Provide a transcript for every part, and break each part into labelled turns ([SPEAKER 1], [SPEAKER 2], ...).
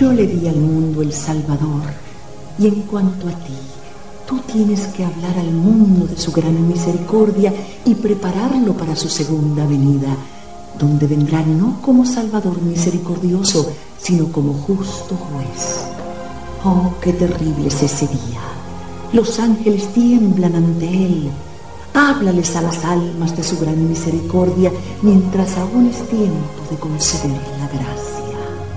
[SPEAKER 1] Yo le di al mundo el Salvador, y en cuanto a ti, tú tienes que hablar al mundo de su gran misericordia y prepararlo para su segunda venida, donde vendrá no como Salvador misericordioso, sino como justo juez. Oh, qué terrible es ese día. Los ángeles tiemblan ante él. Háblales a las almas de su gran misericordia, mientras aún es tiempo de conceder la gracia.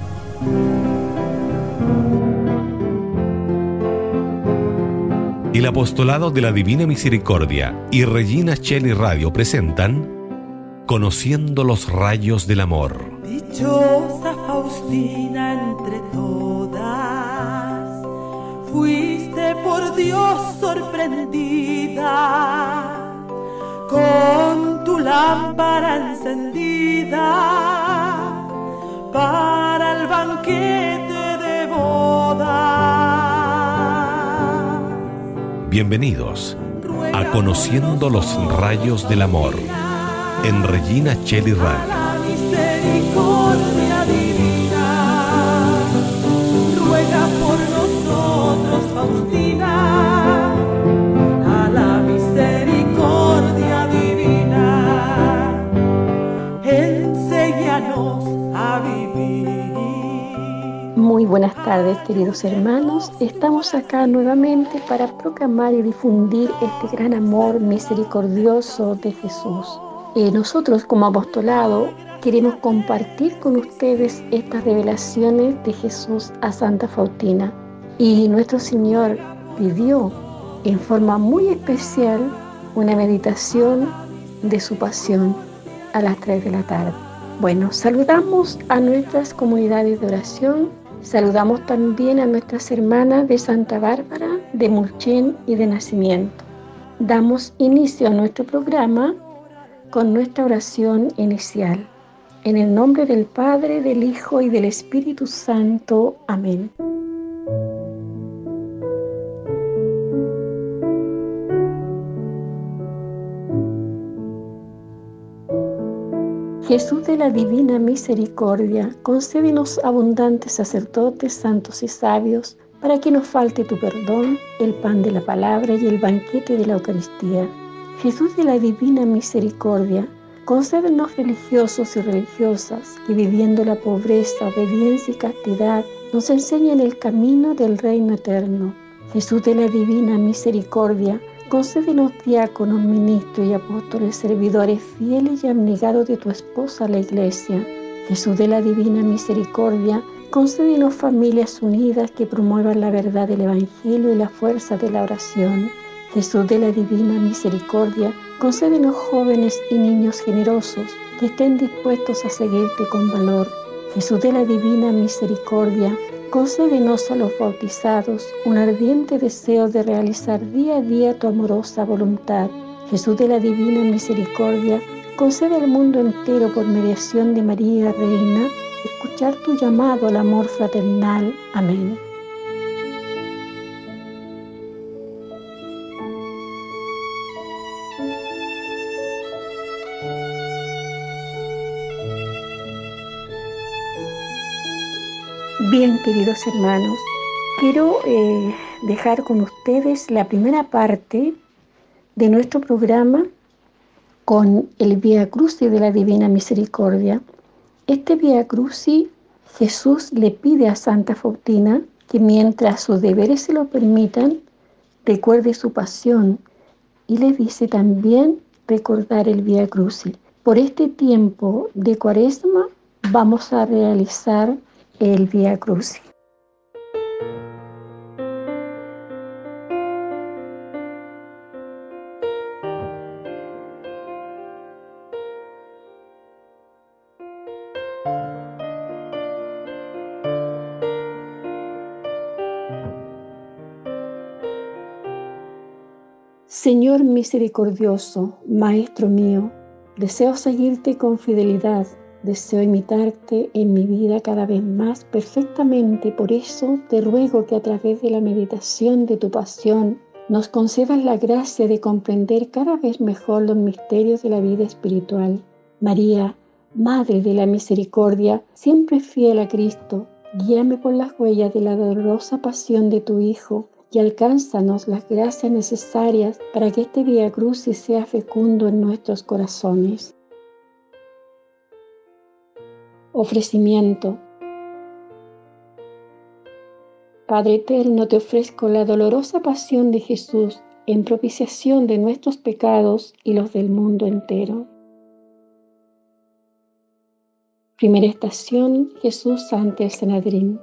[SPEAKER 2] El Apostolado de la Divina Misericordia y Regina Coeli Radio presentan Conociendo los Rayos del Amor.
[SPEAKER 3] Dichosa Faustina entre todas, fuiste por Dios sorprendida, con tu lámpara encendida, para el banquete de bodas.
[SPEAKER 2] Bienvenidos a Conociendo los Rayos del Amor en Regina Coeli Radio.
[SPEAKER 3] La misericordia divina, ruega por nosotros, Faustina, a la misericordia divina, enséñanos a vivir.
[SPEAKER 4] Muy buenas tardes, queridos hermanos. Estamos acá nuevamente para proclamar y difundir este gran amor misericordioso de Jesús. Nosotros como apostolado queremos compartir con ustedes estas revelaciones de Jesús a Santa Faustina. Y nuestro Señor pidió en forma muy especial una meditación de su pasión a las 3 de la tarde. Bueno, saludamos a nuestras comunidades de oración. Saludamos también a nuestras hermanas de Santa Bárbara, de Mulchen y de Nacimiento. Damos inicio a nuestro programa con nuestra oración inicial. En el nombre del Padre, del Hijo y del Espíritu Santo. Amén. Jesús de la Divina Misericordia, concédenos abundantes sacerdotes, santos y sabios, para que no falte tu perdón, el pan de la palabra y el banquete de la Eucaristía. Jesús de la Divina Misericordia, concédenos religiosos y religiosas, que viviendo la pobreza, obediencia y castidad, nos enseñen el camino del reino eterno. Jesús de la Divina Misericordia, concédenos diáconos, ministros y apóstoles, servidores fieles y abnegados de tu esposa la Iglesia. Jesús de la Divina Misericordia, concédenos familias unidas que promuevan la verdad del Evangelio y la fuerza de la oración. Jesús de la Divina Misericordia, concédenos jóvenes y niños generosos que estén dispuestos a seguirte con valor. Jesús de la Divina Misericordia, concédenos a los bautizados un ardiente deseo de realizar día a día tu amorosa voluntad. Jesús de la Divina Misericordia, concede al mundo entero por mediación de María Reina, escuchar tu llamado al amor fraternal. Amén. Bien, queridos hermanos, quiero dejar con ustedes la primera parte de nuestro programa con el Vía Crucis de la Divina Misericordia. Este Vía Crucis, Jesús le pide a Santa Faustina que mientras sus deberes se lo permitan, recuerde su pasión, y le dice también recordar el Vía Crucis. Por este tiempo de Cuaresma vamos a realizar el Vía Crucis. Señor misericordioso, Maestro mío, deseo seguirte con fidelidad. Deseo imitarte en mi vida cada vez más perfectamente. Por eso te ruego que a través de la meditación de tu pasión nos concedas la gracia de comprender cada vez mejor los misterios de la vida espiritual. María, Madre de la Misericordia, siempre fiel a Cristo, Guíame por las huellas de la dolorosa pasión de tu Hijo y alcánzanos las gracias necesarias para que este Vía Crucis sea fecundo en nuestros corazones. Ofrecimiento. Padre eterno, te ofrezco la dolorosa pasión de Jesús en propiciación de nuestros pecados y los del mundo entero. Primera estación: Jesús ante el Sanedrín.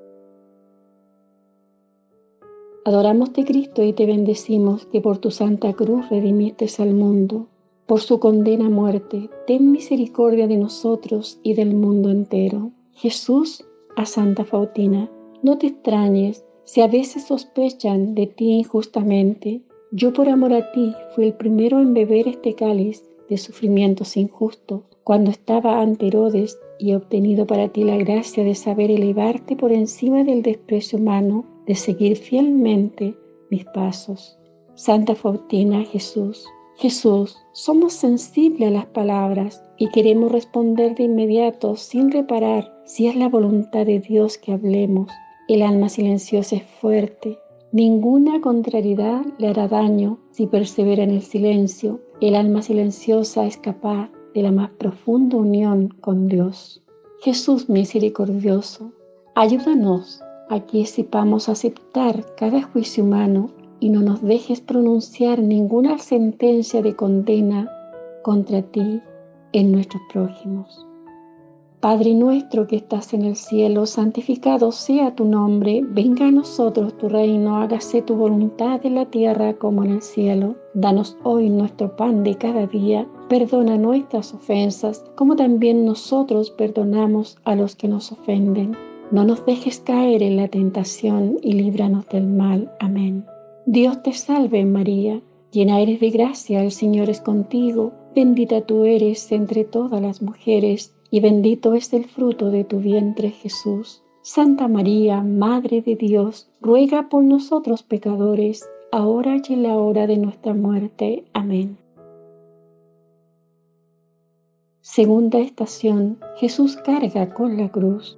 [SPEAKER 4] Adoramoste, Cristo, y te bendecimos, que por tu santa cruz redimiste al mundo. Por su condena a muerte, ten misericordia de nosotros y del mundo entero. Jesús a Santa Faustina. No te extrañes si a veces sospechan de ti injustamente. Yo por amor a ti fui el primero en beber este cáliz de sufrimientos injustos, cuando estaba ante Herodes, y he obtenido para ti la gracia de saber elevarte por encima del desprecio humano, de seguir fielmente mis pasos. Santa Faustina, Jesús. Jesús, somos sensibles a las palabras y queremos responder de inmediato sin reparar si es la voluntad de Dios que hablemos. El alma silenciosa es fuerte. Ninguna contrariedad le hará daño si persevera en el silencio. El alma silenciosa es capaz de la más profunda unión con Dios. Jesús misericordioso, ayúdanos a que sepamos aceptar cada juicio humano y no nos dejes pronunciar ninguna sentencia de condena contra ti en nuestros prójimos. Padre nuestro que estás en el cielo, santificado sea tu nombre, venga a nosotros tu reino, hágase tu voluntad en la tierra como en el cielo. Danos hoy nuestro pan de cada día, perdona nuestras ofensas, como también nosotros perdonamos a los que nos ofenden. No nos dejes caer en la tentación y líbranos del mal. Amén. Dios te salve María, llena eres de gracia, el Señor es contigo, bendita tú eres entre todas las mujeres, y bendito es el fruto de tu vientre, Jesús. Santa María, Madre de Dios, ruega por nosotros pecadores, ahora y en la hora de nuestra muerte. Amén. Segunda estación: Jesús carga con la cruz.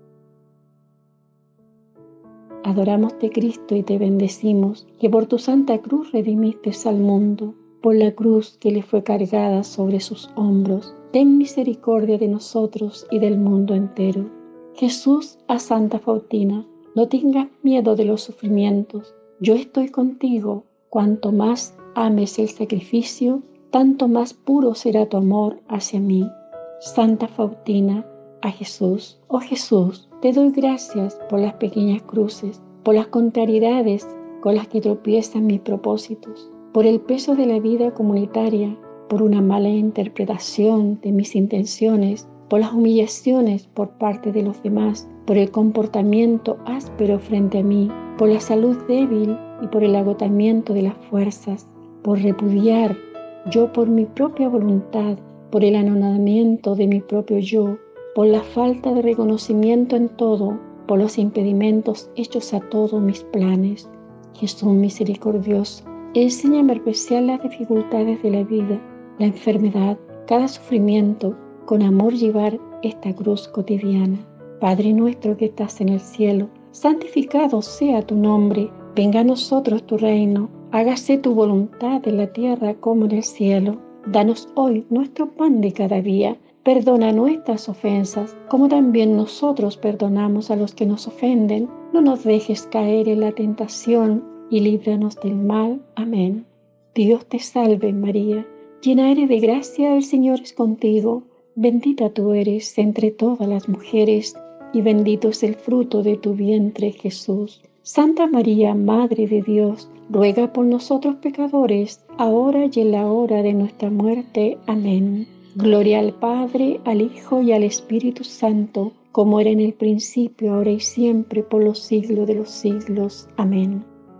[SPEAKER 4] Adoramoste, Cristo, y te bendecimos, que por tu santa cruz redimiste al mundo. Por la cruz que le fue cargada sobre sus hombros, ten misericordia de nosotros y del mundo entero. Jesús a Santa Faustina, no tengas miedo de los sufrimientos. Yo estoy contigo. Cuanto más ames el sacrificio, tanto más puro será tu amor hacia mí. Santa Faustina a Jesús. Oh Jesús, te doy gracias por las pequeñas cruces, por las contrariedades con las que tropiezan mis propósitos, por el peso de la vida comunitaria, por una mala interpretación de mis intenciones, por las humillaciones por parte de los demás, por el comportamiento áspero frente a mí, por la salud débil y por el agotamiento de las fuerzas, por repudiar yo por mi propia voluntad, por el anonadamiento de mi propio yo, por la falta de reconocimiento en todo, por los impedimentos hechos a todos mis planes. Jesús misericordioso, enséñame a apreciar las dificultades de la vida, la enfermedad, cada sufrimiento, con amor llevar esta cruz cotidiana. Padre nuestro que estás en el cielo, santificado sea tu nombre, venga a nosotros tu reino, hágase tu voluntad en la tierra como en el cielo. Danos hoy nuestro pan de cada día. Perdona nuestras ofensas, como también nosotros perdonamos a los que nos ofenden. No nos dejes caer en la tentación y líbranos del mal. Amén. Dios te salve María, llena eres de gracia, el Señor es contigo. Bendita tú eres entre todas las mujeres, y bendito es el fruto de tu vientre, Jesús. Santa María, Madre de Dios, ruega por nosotros pecadores, ahora y en la hora de nuestra muerte. Amén. Gloria al Padre, al Hijo y al Espíritu Santo, como era en el principio, ahora y siempre, por los siglos de los siglos. Amén.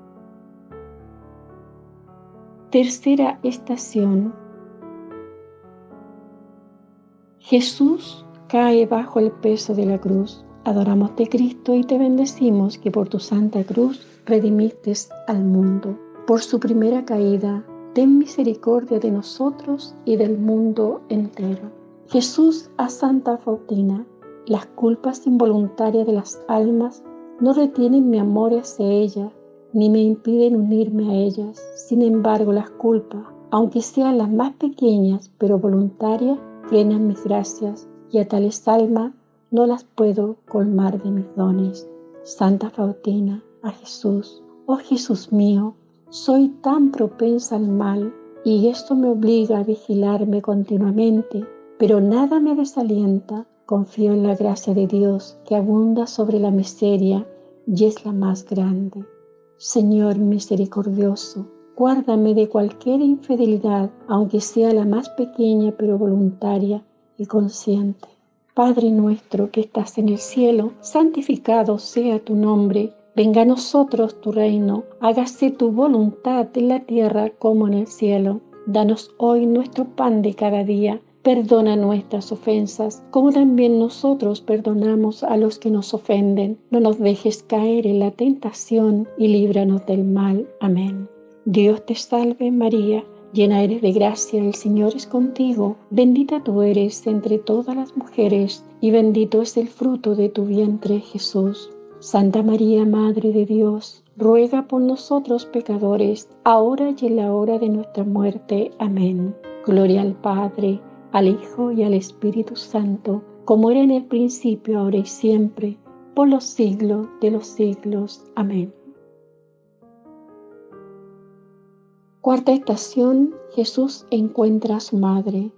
[SPEAKER 4] Tercera estación. Jesús cae bajo el peso de la cruz. Adoramoste, Cristo, y te bendecimos, que por tu santa cruz redimiste al mundo. Por su primera caída, ten misericordia de nosotros y del mundo entero. Jesús a Santa Faustina, Las culpas involuntarias de las almas no retienen mi amor hacia ellas, ni me impiden unirme a ellas. Sin embargo, las culpas, aunque sean las más pequeñas pero voluntarias, frenan mis gracias, y a tales almas no las puedo colmar de mis dones. Santa Faustina, a Jesús. Oh Jesús mío, soy tan propensa al mal, y esto me obliga a vigilarme continuamente, pero nada me desalienta. Confío en la gracia de Dios que abunda sobre la miseria y es la más grande. Señor misericordioso, guárdame de cualquier infidelidad, aunque sea la más pequeña pero voluntaria y consciente. Padre nuestro que estás en el cielo, santificado sea tu nombre. Venga a nosotros tu reino, hágase tu voluntad en la tierra como en el cielo. Danos hoy nuestro pan de cada día. Perdona nuestras ofensas, como también nosotros perdonamos a los que nos ofenden. No nos dejes caer en la tentación y líbranos del mal. Amén. Dios te salve María, llena eres de gracia, el Señor es contigo. Bendita tú eres entre todas las mujeres, y bendito es el fruto de tu vientre, Jesús. Santa María, Madre de Dios, ruega por nosotros pecadores, ahora y en la hora de nuestra muerte. Amén. Gloria al Padre, al Hijo y al Espíritu Santo, como era en el principio, ahora y siempre, por los siglos de los siglos. Amén. Cuarta estación, Jesús encuentra a su madre.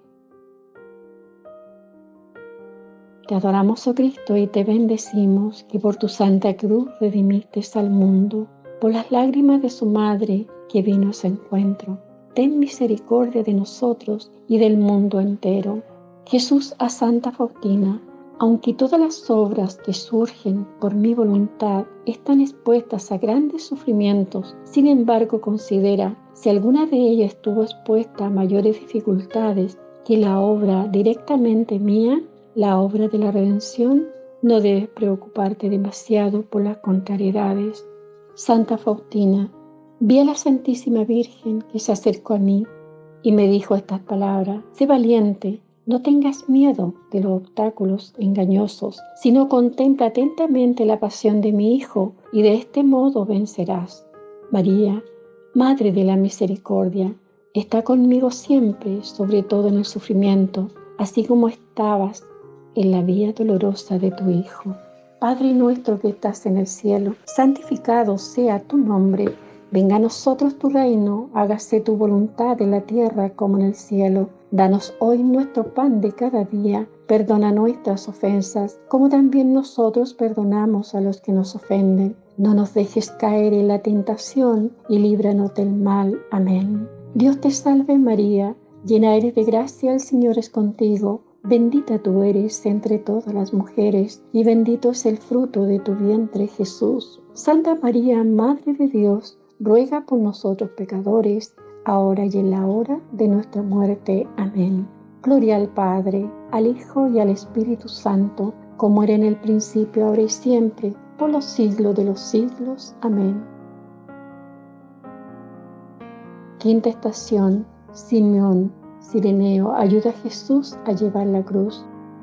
[SPEAKER 4] Te adoramos, oh Cristo, y te bendecimos, que por tu santa cruz redimiste al mundo, por las lágrimas de su madre que vino a su encuentro. Ten misericordia de nosotros y del mundo entero. Jesús, a Santa Faustina, aunque todas las obras que surgen por mi voluntad están expuestas a grandes sufrimientos, sin embargo considera, si alguna de ellas estuvo expuesta a mayores dificultades que la obra directamente mía, la obra de la redención, no debes preocuparte demasiado por las contrariedades. Santa Faustina, vi a la Santísima Virgen que se acercó a mí y me dijo estas palabras: sé valiente, no tengas miedo de los obstáculos engañosos, sino contempla atentamente la pasión de mi Hijo y de este modo vencerás. María, Madre de la Misericordia, está conmigo siempre, sobre todo en el sufrimiento, así como estabas en la vía dolorosa de tu Hijo. Padre nuestro que estás en el cielo, santificado sea tu nombre. Venga a nosotros tu reino, hágase tu voluntad en la tierra como en el cielo. Danos hoy nuestro pan de cada día. Perdona nuestras ofensas, como también nosotros perdonamos a los que nos ofenden. No nos dejes caer en la tentación y líbranos del mal. Amén. Dios te salve María, llena eres de gracia, el Señor es contigo. Bendita tú eres entre todas las mujeres, y bendito es el fruto de tu vientre, Jesús. Santa María, Madre de Dios, ruega por nosotros pecadores, ahora y en la hora de nuestra muerte. Amén. Gloria al Padre, al Hijo y al Espíritu Santo, como era en el principio, ahora y siempre, por los siglos de los siglos. Amén. Quinta estación, Simeón Cireneo ayuda a Jesús a llevar la cruz.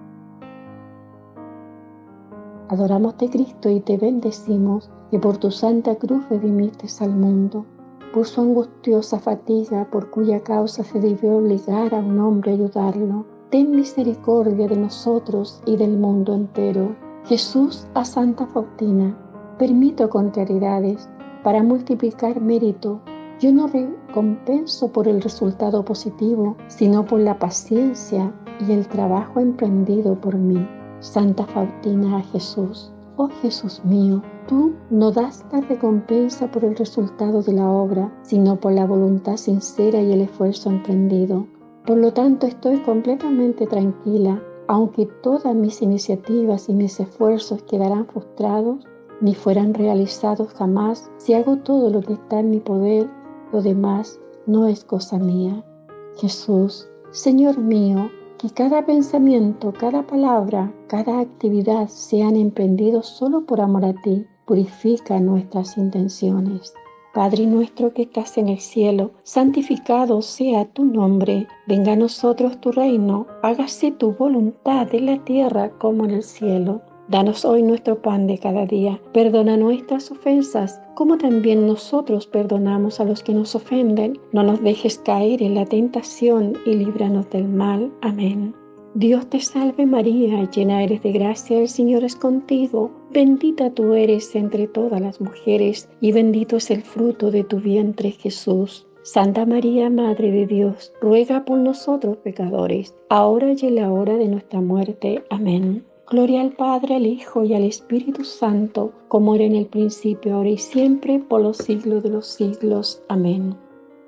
[SPEAKER 4] Adoramos-te, Cristo, y te bendecimos, que por tu santa cruz redimiste al mundo. Por su angustiosa fatiga, por cuya causa se debió obligar a un hombre a ayudarlo, ten misericordia de nosotros y del mundo entero. Jesús, a Santa Faustina, permito contrariedades para multiplicar mérito. Yo no recompenso por el resultado positivo, sino por la paciencia y el trabajo emprendido por mí. Santa Faustina, a Jesús. Oh Jesús mío, tú no das la recompensa por el resultado de la obra, sino por la voluntad sincera y el esfuerzo emprendido. Por lo tanto, estoy completamente tranquila, aunque todas mis iniciativas y mis esfuerzos quedarán frustrados, ni fueran realizados jamás. Si hago todo lo que está en mi poder, lo demás no es cosa mía. Jesús, Señor mío, que cada pensamiento, cada palabra, cada actividad sean emprendidos solo por amor a ti. Purifica nuestras intenciones. Padre nuestro que estás en el cielo, santificado sea tu nombre. Venga a nosotros tu reino, hágase tu voluntad en la tierra como en el cielo. Danos hoy nuestro pan de cada día. Perdona nuestras ofensas, como también nosotros perdonamos a los que nos ofenden. No nos dejes caer en la tentación y líbranos del mal. Amén. Dios te salve María, llena eres de gracia, el Señor es contigo. Bendita tú eres entre todas las mujeres, y bendito es el fruto de tu vientre, Jesús. Santa María, Madre de Dios, ruega por nosotros pecadores, ahora y en la hora de nuestra muerte. Amén. Gloria al Padre, al Hijo y al Espíritu Santo, como era en el principio, ahora y siempre, por los siglos de los siglos. Amén.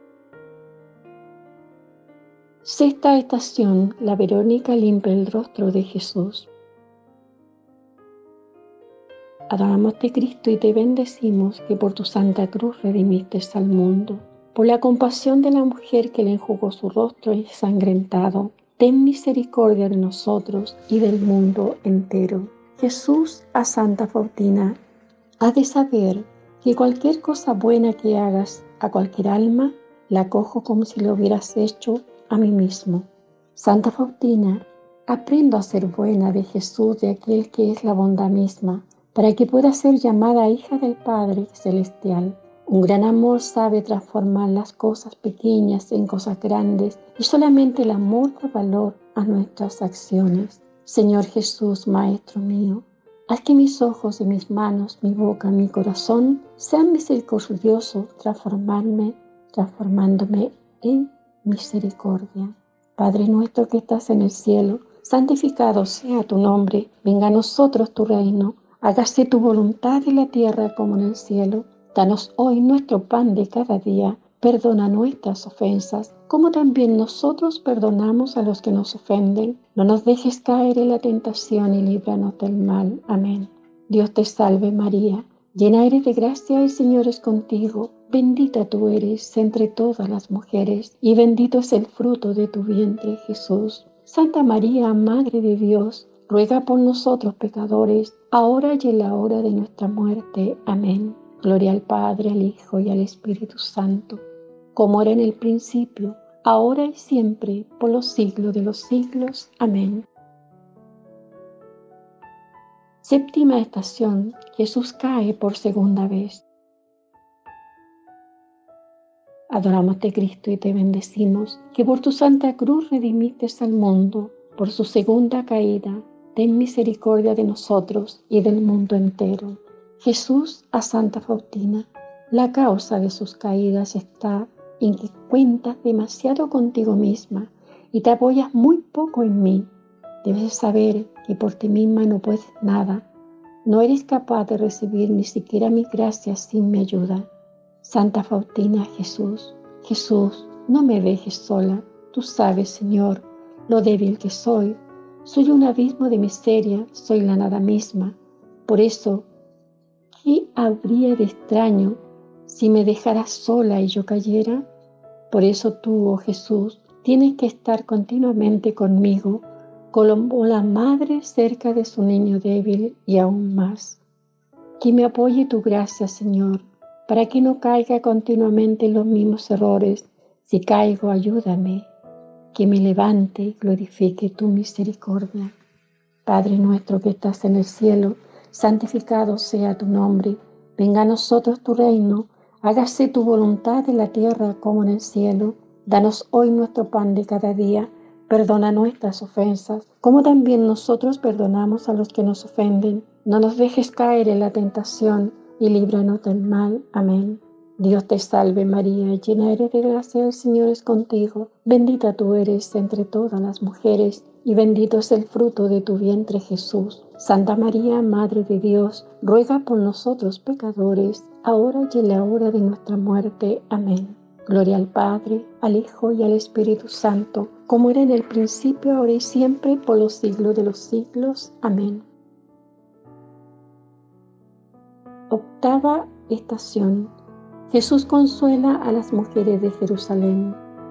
[SPEAKER 4] Sexta estación, la Verónica limpia el rostro de Jesús. Adoramos-te, Cristo, y te bendecimos, que por tu santa cruz redimiste al mundo. Por la compasión de la mujer que le enjugó su rostro ensangrentado, ten misericordia de nosotros y del mundo entero. Jesús, a Santa Faustina, has de saber que cualquier cosa buena que hagas a cualquier alma, la acojo como si lo hubieras hecho a mí mismo. Santa Faustina, aprendo a ser buena de Jesús, de aquel que es la bondad misma, para que pueda ser llamada hija del Padre Celestial. Un gran amor sabe transformar las cosas pequeñas en cosas grandes, y solamente el amor da valor a nuestras acciones. Señor Jesús, Maestro mío, haz que mis ojos y mis manos, mi boca, mi corazón sean misericordiosos, transformándome en misericordia. Padre nuestro que estás en el cielo, santificado sea tu nombre. Venga a nosotros tu reino. Hágase tu voluntad en la tierra como en el cielo. Danos hoy nuestro pan de cada día. Perdona nuestras ofensas, como también nosotros perdonamos a los que nos ofenden. No nos dejes caer en la tentación y líbranos del mal. Amén. Dios te salve María, llena eres de gracia, el Señor es contigo. Bendita tú eres entre todas las mujeres, y bendito es el fruto de tu vientre, Jesús. Santa María, Madre de Dios, ruega por nosotros pecadores, ahora y en la hora de nuestra muerte. Amén. Gloria al Padre, al Hijo y al Espíritu Santo, como era en el principio, ahora y siempre, por los siglos de los siglos. Amén. Séptima estación, Jesús cae por segunda vez. Adoramos-te, Cristo, y te bendecimos, que por tu santa cruz redimiste al mundo. Por su segunda caída, ten misericordia de nosotros y del mundo entero. Jesús, a Santa Faustina, la causa de sus caídas está en que cuentas demasiado contigo misma y te apoyas muy poco en mí. Debes saber que por ti misma no puedes nada. No eres capaz de recibir ni siquiera mis gracias sin mi ayuda. Santa Faustina, Jesús, no me dejes sola. Tú sabes, Señor, lo débil que soy. Soy un abismo de miseria, soy la nada misma. Por eso, ¿qué habría de extraño si me dejaras sola y yo cayera? Por eso tú, oh Jesús, tienes que estar continuamente conmigo, como la madre cerca de su niño débil, y aún más. Que me apoye tu gracia, Señor, para que no caiga continuamente en los mismos errores. Si caigo, ayúdame. Que me levante y glorifique tu misericordia. Padre nuestro que estás en el cielo, santificado sea tu nombre. Venga a nosotros tu reino. Hágase tu voluntad en la tierra como en el cielo. Danos hoy nuestro pan de cada día. Perdona nuestras ofensas, como también nosotros perdonamos a los que nos ofenden. No nos dejes caer en la tentación y líbranos del mal. Amén. Dios te salve María, llena eres de gracia, el Señor es contigo. Bendita tú eres entre todas las mujeres, y bendito es el fruto de tu vientre, Jesús. Santa María, Madre de Dios, ruega por nosotros pecadores, ahora y en la hora de nuestra muerte. Amén. Gloria al Padre, al Hijo y al Espíritu Santo, como era en el principio, ahora y siempre, por los siglos de los siglos. Amén. Octava estación. Jesús consuela a las mujeres de Jerusalén.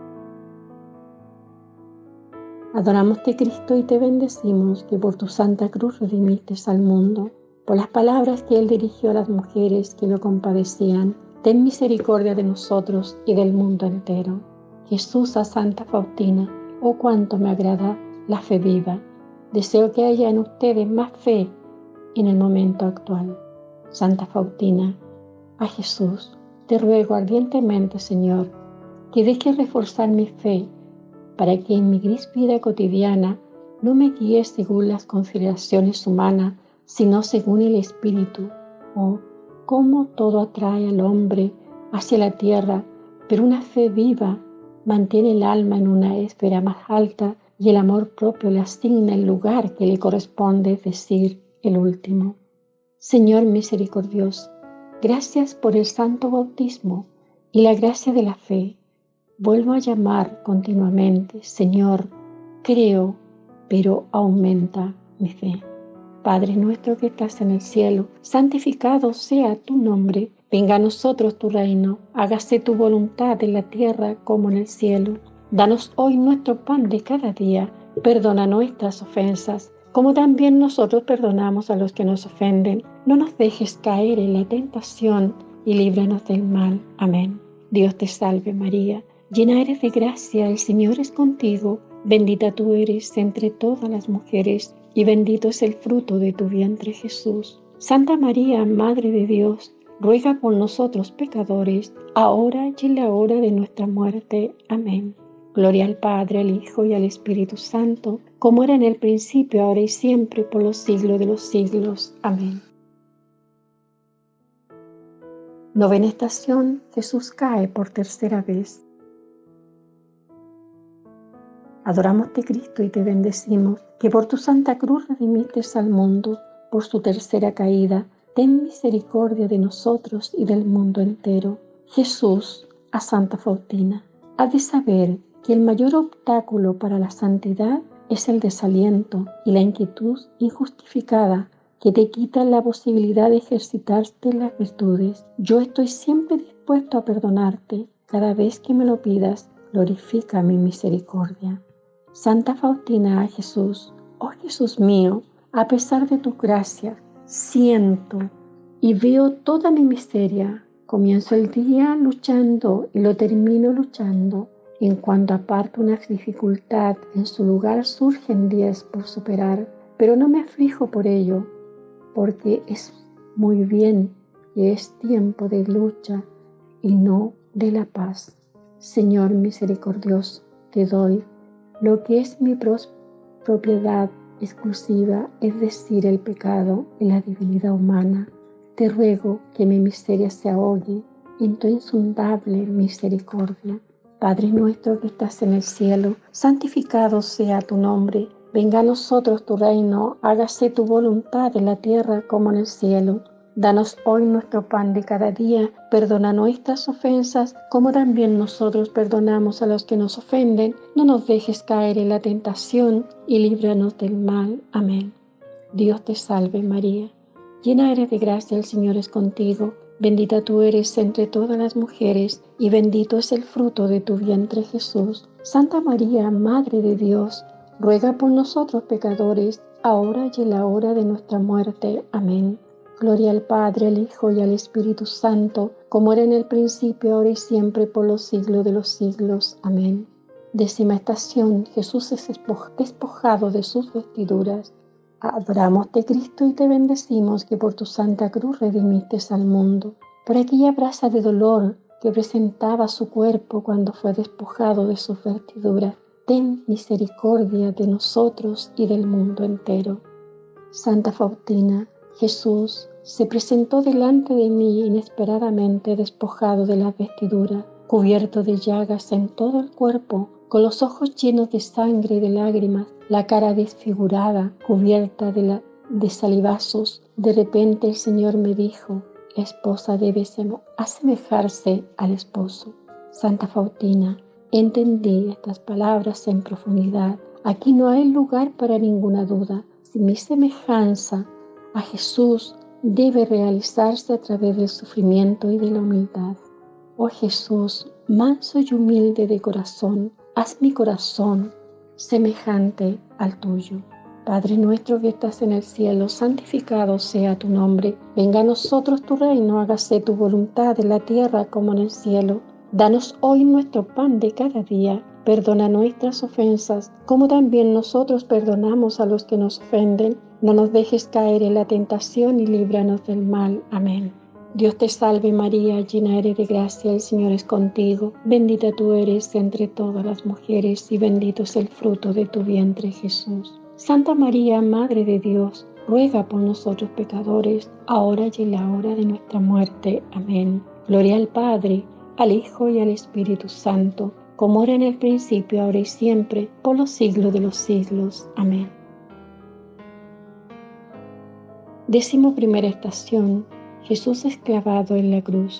[SPEAKER 4] Adoramos-te, Cristo, y te bendecimos, que por tu santa cruz redimiste al mundo. Por las palabras que Él dirigió a las mujeres que lo compadecían, ten misericordia de nosotros y del mundo entero. Jesús, a Santa Faustina, oh cuánto me agrada la fe viva. Deseo que haya en ustedes más fe en el momento actual. Santa Faustina, a Jesús, te ruego ardientemente, Señor, que dejes reforzar mi fe para que en mi gris vida cotidiana no me guíe según las consideraciones humanas, sino según el Espíritu. Oh, cómo todo atrae al hombre hacia la tierra, pero una fe viva mantiene el alma en una esfera más alta y el amor propio le asigna el lugar que le corresponde, es decir, el último. Señor misericordioso, gracias por el santo bautismo y la gracia de la fe. Vuelvo a llamar continuamente, Señor, creo, pero aumenta mi fe. Padre nuestro que estás en el cielo, santificado sea tu nombre. Venga a nosotros tu reino, hágase tu voluntad en la tierra como en el cielo. Danos hoy nuestro pan de cada día, perdona nuestras ofensas, como también nosotros perdonamos a los que nos ofenden. No nos dejes caer en la tentación y líbranos del mal. Amén. Dios te salve María, llena eres de gracia, el Señor es contigo. Bendita tú eres entre todas las mujeres, y bendito es el fruto de tu vientre Jesús. Santa María, Madre de Dios, ruega por nosotros pecadores, ahora y en la hora de nuestra muerte. Amén. Gloria al Padre, al Hijo y al Espíritu Santo, como era en el principio, ahora y siempre, por los siglos de los siglos. Amén. Novena estación, Jesús cae por tercera vez. Adoramos-te, Cristo, y te bendecimos, que por tu santa cruz redimiste al mundo. Por su tercera caída, ten misericordia de nosotros y del mundo entero. Jesús, a Santa Faustina, has de saber que el mayor obstáculo para la santidad es el desaliento y la inquietud injustificada que te quitan la posibilidad de ejercitarte en las virtudes. Yo estoy siempre dispuesto a perdonarte. Cada vez que me lo pidas, glorifica mi misericordia. Santa Faustina, a Jesús, oh Jesús mío, a pesar de tu gracia, siento y veo toda mi miseria. Comienzo el día luchando y lo termino luchando. En cuanto aparto una dificultad, en su lugar surgen 10 por superar, pero no me aflijo por ello, porque es muy bien que es tiempo de lucha y no de la paz. Señor misericordioso, te doy lo que es mi propiedad exclusiva, es decir, el pecado y la divinidad humana. Te ruego que mi miseria se ahogue en tu insondable misericordia. Padre nuestro que estás en el cielo, santificado sea tu nombre. Venga a nosotros tu reino, hágase tu voluntad en la tierra como en el cielo. Danos hoy nuestro pan de cada día, perdona nuestras ofensas, como también nosotros perdonamos a los que nos ofenden. No nos dejes caer en la tentación y líbranos del mal. Amén. Dios te salve María, llena eres de gracia, el Señor es contigo. Bendita tú eres entre todas las mujeres, y bendito es el fruto de tu vientre Jesús. Santa María, Madre de Dios, ruega por nosotros pecadores, ahora y en la hora de nuestra muerte. Amén. Gloria al Padre, al Hijo y al Espíritu Santo, como era en el principio, ahora y siempre, por los siglos de los siglos. Amén. 10ª estación, Jesús es despojado de sus vestiduras. Adoramos-te, Cristo, y te bendecimos, que por tu santa cruz redimiste al mundo. Por aquella brasa de dolor que presentaba su cuerpo cuando fue despojado de sus vestiduras, ten misericordia de nosotros y del mundo entero. Santa Faustina, Jesús se presentó delante de mí inesperadamente despojado de la vestidura, cubierto de llagas en todo el cuerpo, con los ojos llenos de sangre y de lágrimas, la cara desfigurada, cubierta de salivazos. De repente el Señor me dijo: la esposa debe asemejarse al esposo. Santa Faustina, entendí estas palabras en profundidad. Aquí no hay lugar para ninguna duda. Si mi semejanza a Jesús debe realizarse a través del sufrimiento y de la humildad. Oh Jesús, manso y humilde de corazón, haz mi corazón semejante al tuyo. Padre nuestro que estás en el cielo, santificado sea tu nombre. Venga a nosotros tu reino, hágase tu voluntad en la tierra como en el cielo. Danos hoy nuestro pan de cada día. Perdona nuestras ofensas, como también nosotros perdonamos a los que nos ofenden. No nos dejes caer en la tentación y líbranos del mal. Amén. Dios te salve María, llena eres de gracia, el Señor es contigo. Bendita tú eres entre todas las mujeres y bendito es el fruto de tu vientre, Jesús. Santa María, Madre de Dios, ruega por nosotros pecadores, ahora y en la hora de nuestra muerte. Amén. Gloria al Padre, al Hijo y al Espíritu Santo, como era en el principio, ahora y siempre, por los siglos de los siglos. Amén. 11ª estación. Jesús es clavado en la cruz.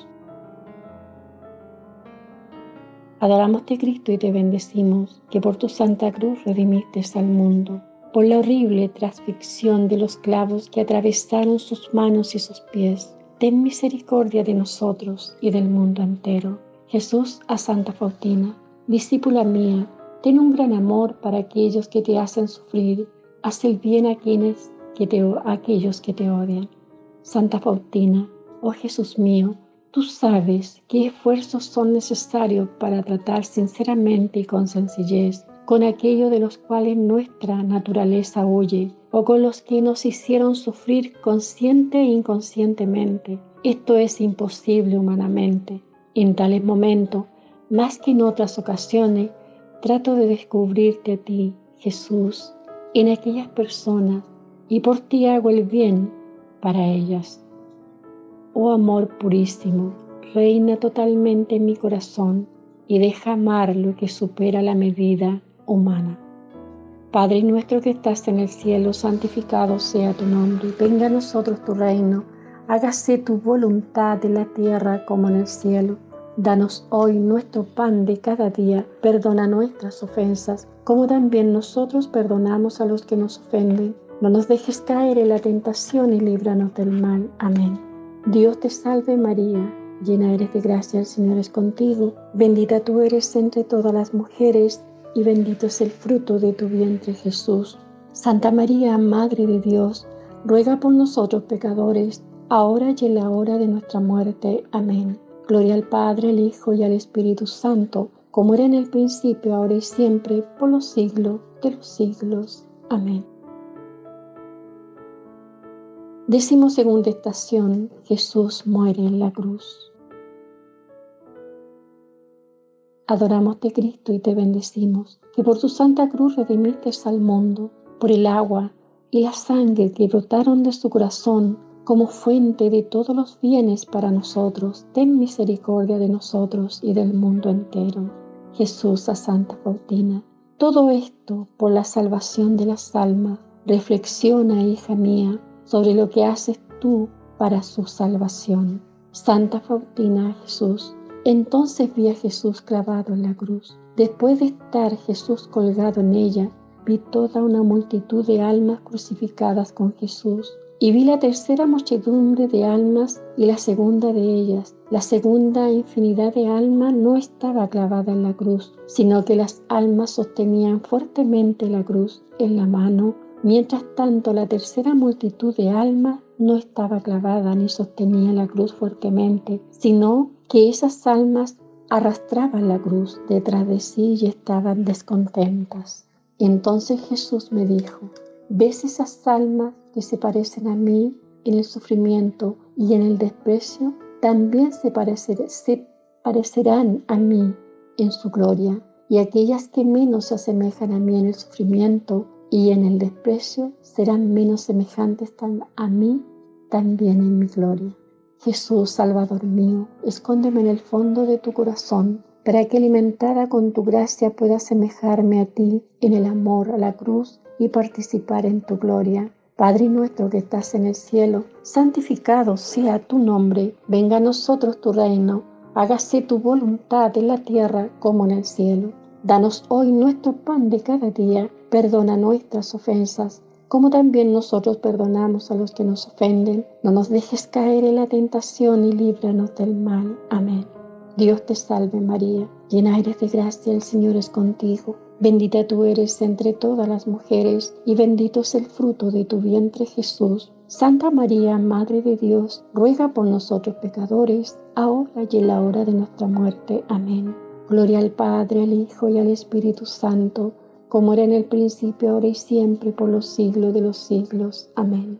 [SPEAKER 4] Adoramos-te, Cristo, y te bendecimos, que por tu santa cruz redimiste al mundo. Por la horrible transfixión de los clavos que atravesaron sus manos y sus pies, ten misericordia de nosotros y del mundo entero. Jesús a Santa Faustina, discípula mía, ten un gran amor para aquellos que te hacen sufrir, haz el bien a aquellos que te odian. Santa Faustina, oh Jesús mío, tú sabes qué esfuerzos son necesarios para tratar sinceramente y con sencillez con aquello de los cuales nuestra naturaleza huye, o con los que nos hicieron sufrir consciente e inconscientemente. Esto es imposible humanamente. En tales momentos, más que en otras ocasiones, trato de descubrirte a ti, Jesús, en aquellas personas, y por ti hago el bien para ellas. Oh amor purísimo, reina totalmente en mi corazón y deja amar lo que supera la medida humana. Padre nuestro que estás en el cielo, santificado sea tu nombre. Venga a nosotros tu reino. Hágase tu voluntad en la tierra como en el cielo. Danos hoy nuestro pan de cada día. Perdona nuestras ofensas, como también nosotros perdonamos a los que nos ofenden. No nos dejes caer en la tentación y líbranos del mal. Amén. Dios te salve María, llena eres de gracia, el Señor es contigo. Bendita tú eres entre todas las mujeres y bendito es el fruto de tu vientre, Jesús. Santa María, Madre de Dios, ruega por nosotros pecadores, ahora y en la hora de nuestra muerte. Amén. Gloria al Padre, al Hijo y al Espíritu Santo, como era en el principio, ahora y siempre, por los siglos de los siglos. Amén. 12ª estación. Jesús muere en la cruz. Adoramos-te, Cristo, y te bendecimos, que por tu santa cruz redimiste al mundo, por el agua y la sangre que brotaron de su corazón como fuente de todos los bienes para nosotros. Ten misericordia de nosotros y del mundo entero. Jesús a Santa Faustina. Todo esto por la salvación de las almas. Reflexiona, hija mía, sobre lo que haces tú para su salvación. Santa Faustina a Jesús. Entonces vi a Jesús clavado en la cruz. Después de estar Jesús colgado en ella, vi toda una multitud de almas crucificadas con Jesús. Y vi la tercera muchedumbre de almas y la segunda de ellas. La segunda infinidad de almas no estaba clavada en la cruz, sino que las almas sostenían fuertemente la cruz en la mano. Mientras tanto, la tercera multitud de almas no estaba clavada ni sostenía la cruz fuertemente, sino que esas almas arrastraban la cruz detrás de sí y estaban descontentas. Entonces Jesús me dijo: ¿ves esas almas que se parecen a mí en el sufrimiento y en el desprecio? También se parecerán a mí en su gloria, y aquellas que menos se asemejan a mí en el sufrimiento y en el desprecio serán menos semejantes a mí también en mi gloria. Jesús, Salvador mío, escóndeme en el fondo de tu corazón, para que alimentada con tu gracia pueda asemejarme a ti en el amor a la cruz y participar en tu gloria. Padre nuestro que estás en el cielo, santificado sea tu nombre. Venga a nosotros tu reino. Hágase tu voluntad en la tierra como en el cielo. Danos hoy nuestro pan de cada día. Perdona nuestras ofensas, como también nosotros perdonamos a los que nos ofenden. No nos dejes caer en la tentación y líbranos del mal. Amén. Dios te salve María, llena eres de gracia, el Señor es contigo. Bendita tú eres entre todas las mujeres, y bendito es el fruto de tu vientre, Jesús. Santa María, Madre de Dios, ruega por nosotros pecadores, ahora y en la hora de nuestra muerte. Amén. Gloria al Padre, al Hijo y al Espíritu Santo, como era en el principio, ahora y siempre, por los siglos de los siglos. Amén.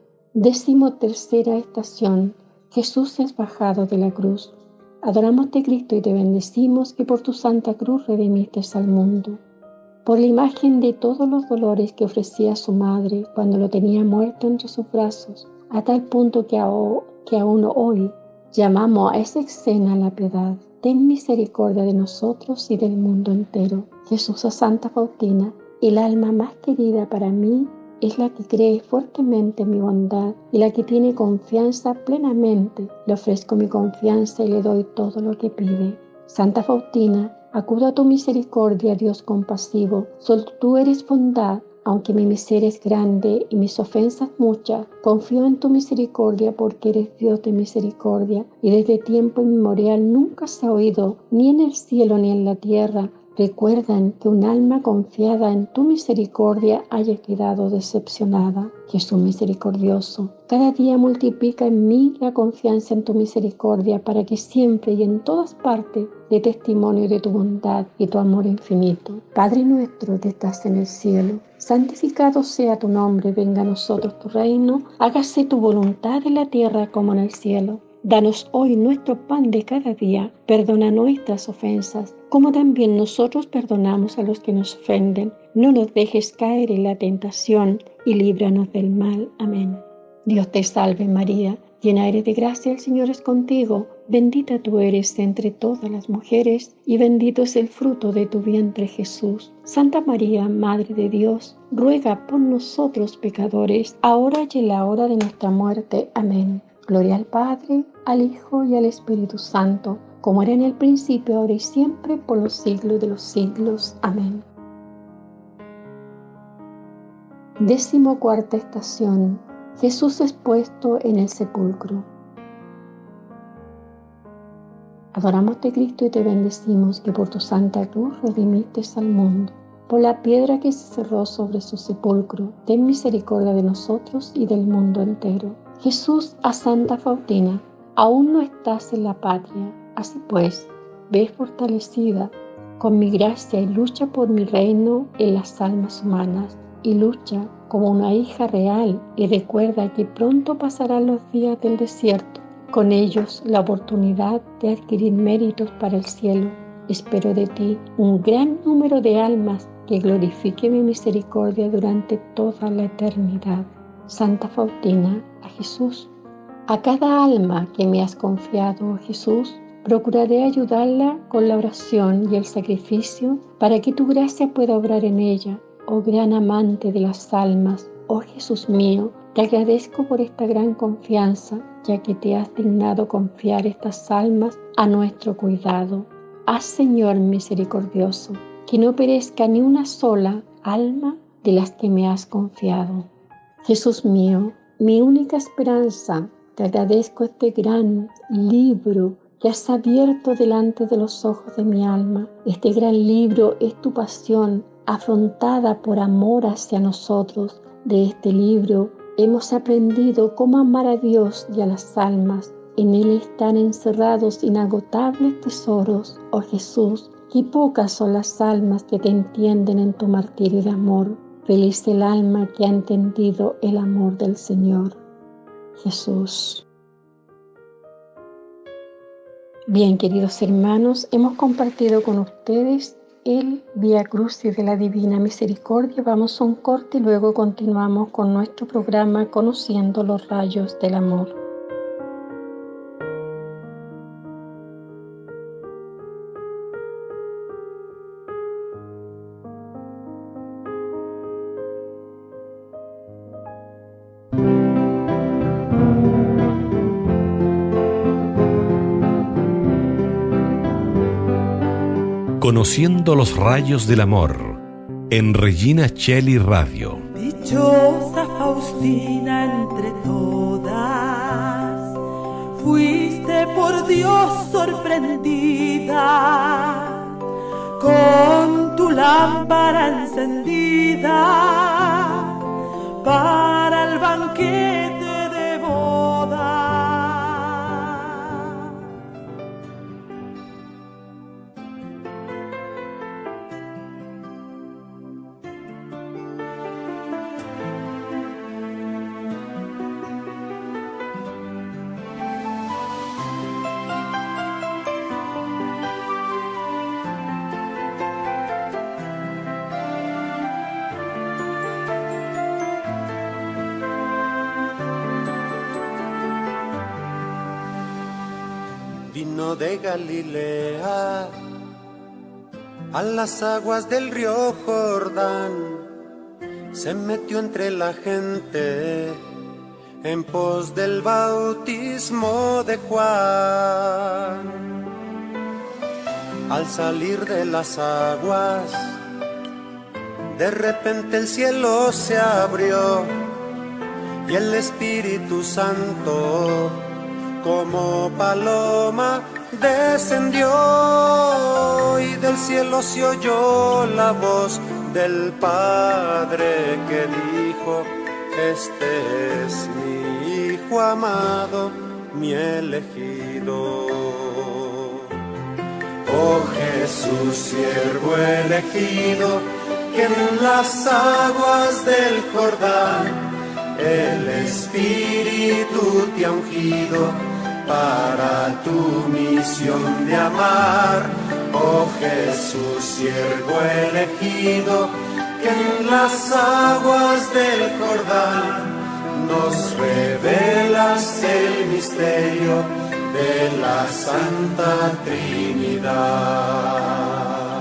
[SPEAKER 4] 13ª estación. Jesús es bajado de la cruz. Adoramos-te, Cristo, y te bendecimos, que por tu santa cruz redimiste al mundo. Por la imagen de todos los dolores que ofrecía su madre cuando lo tenía muerto entre sus brazos, a tal punto que aún hoy llamamos a esa escena la piedad. Ten misericordia de nosotros y del mundo entero. Jesús, a Santa Faustina, el alma más querida para mí es la que cree fuertemente en mi bondad y la que tiene confianza plenamente. Le ofrezco mi confianza y le doy todo lo que pide. Santa Faustina, acudo a tu misericordia, Dios compasivo. Solo tú eres bondad, aunque mi miseria es grande y mis ofensas muchas. Confío en tu misericordia porque eres Dios de misericordia, y desde tiempo inmemorial nunca se ha oído, ni en el cielo ni en la tierra, recuerdan que un alma confiada en tu misericordia haya quedado decepcionada. Jesús misericordioso, cada día multiplica en mí la confianza en tu misericordia, para que siempre y en todas partes dé testimonio de tu bondad y tu amor infinito. Padre nuestro que estás en el cielo, santificado sea tu nombre, venga a nosotros tu reino, hágase tu voluntad en la tierra como en el cielo. Danos hoy nuestro pan de cada día, perdona nuestras ofensas, como también nosotros perdonamos a los que nos ofenden. No nos dejes caer en la tentación y líbranos del mal. Amén. Dios te salve María, llena eres de gracia, el Señor es contigo. Bendita tú eres entre todas las mujeres, y bendito es el fruto de tu vientre, Jesús. Santa María, Madre de Dios, ruega por nosotros pecadores, ahora y en la hora de nuestra muerte. Amén. Gloria al Padre, al Hijo y al Espíritu Santo, como era en el principio, ahora y siempre, por los siglos de los siglos. Amén. 14ª estación. Jesús es puesto en el sepulcro. Adoramos-te, Cristo, y te bendecimos, que por tu santa cruz redimiste al mundo. Por la piedra que se cerró sobre su sepulcro, ten misericordia de nosotros y del mundo entero. Jesús, a Santa Faustina, aún no estás en la patria. Así pues, ve fortalecida con mi gracia y lucha por mi reino en las almas humanas, y lucha como una hija real, y recuerda que pronto pasarán los días del desierto, con ellos la oportunidad de adquirir méritos para el cielo. Espero de ti un gran número de almas que glorifique mi misericordia durante toda la eternidad. Santa Faustina, a Jesús. A cada alma que me has confiado, Jesús, procuraré ayudarla con la oración y el sacrificio para que tu gracia pueda obrar en ella. Oh gran amante de las almas, oh Jesús mío, te agradezco por esta gran confianza, ya que te has dignado confiar estas almas a nuestro cuidado. Haz, Señor misericordioso, que no perezca ni una sola alma de las que me has confiado. Jesús mío, mi única esperanza, te agradezco este gran libro que has abierto delante de los ojos de mi alma. Este gran libro es tu pasión afrontada por amor hacia nosotros. De este libro hemos aprendido cómo amar a Dios y a las almas. En él están encerrados inagotables tesoros, oh Jesús, y pocas son las almas que te entienden en tu martirio de amor. Feliz el alma que ha entendido el amor del Señor. Jesús. Bien, queridos hermanos, hemos compartido con ustedes el Vía Crucis de la Divina Misericordia. Vamos a un corte y luego continuamos con nuestro programa Conociendo los Rayos del Amor.
[SPEAKER 2] Conociendo los Rayos del Amor, en Regina Coeli Radio.
[SPEAKER 3] Dichosa Faustina entre todas, fuiste por Dios sorprendida, con tu lámpara encendida para el banquete de boda.
[SPEAKER 5] Vino de Galilea a las aguas del río Jordán, se metió entre la gente en pos del bautismo de Juan. Al salir de las aguas, de repente el cielo se abrió y el Espíritu Santo como paloma descendió, y del cielo se oyó la voz del Padre que dijo: este es mi Hijo amado, mi elegido. Oh Jesús, siervo elegido, que en las aguas del Jordán el Espíritu te ha ungido para tu misión de amar. Oh Jesús, siervo elegido, que en las aguas del Jordán nos revelas el misterio de la Santa Trinidad.